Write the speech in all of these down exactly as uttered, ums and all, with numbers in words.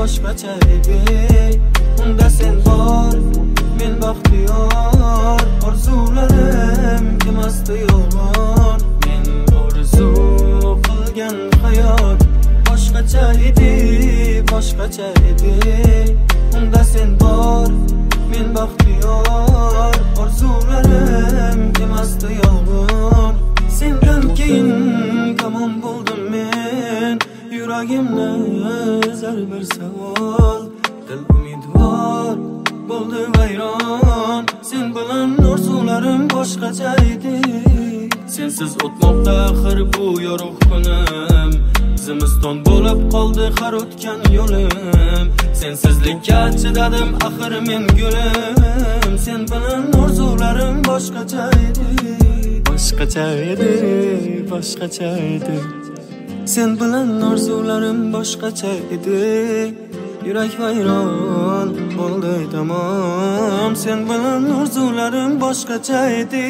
boshqacha edi. Unda sen bor, men baxtiyor. Orzularim emasdi yolg'on. Men orzu qilgan hayot boshqacha edi, boshqacha edi. Unda sen bor, men baxtiyor. Orzularim emasdi yolg'on. Sendan keyin kamon bo'ldim men. Yuragimni zarbar savol. Dil umidvor bo'ldi vayron. Sen bilan orzularim boshqacha edi. Sensiz o'tmoqda axir bu yorug' kunim. Zimiston bo'lib qoldi har o'tgan yo'lim. Sensizlikka chidadim axir men gulim. Sen bilan orzularim boshqacha edi. Boshqacha edi, boshqacha edi. Sen bilan orzularim boshqacha edi. Yurak vayron bo'ldi tamom. Sen bilan orzularim boshqacha edi.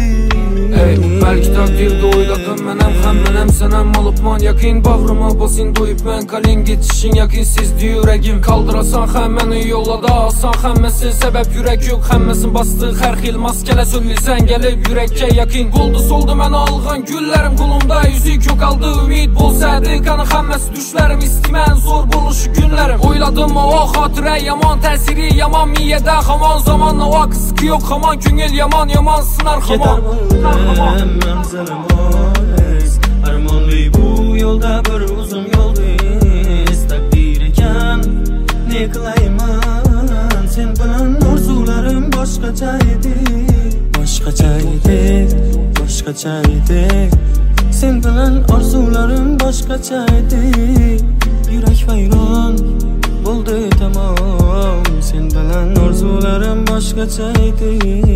Ey, belki takdirde oyladım menem hemmenem senem olupman yakin. Bağrıma basın doyup ben kalin geçişin yakin. Sizdi yüreğim kaldırasan hemmeni yollada alsan hemmesi. Sebep yürek yok hemmesin bastığı her xil maskele söylesen gelip yürekke yakin. Goldu soldu men alğan güllerim kolumda. Yüzük yok aldı ümit bolsaydı kanı hemmesi düşlerim. İstimen zor buluşu günlerim. Oyladım o hatıra yaman tesiri yaman miyede haman zamanla o kısıkı yok haman. Küngel yaman yaman sınar haman. Manzaram olis armonli bu yo'lda bir uzun yo'ldiz. Taqdir ekan ne qilayman. Sen bilan orzularim boshqacha edi. Boshqacha edi, boshqacha edi. Sen bilan orzularim boshqacha edi. Yurak vayron bo'ldi tamom. Sen bilan orzularim boshqacha edi.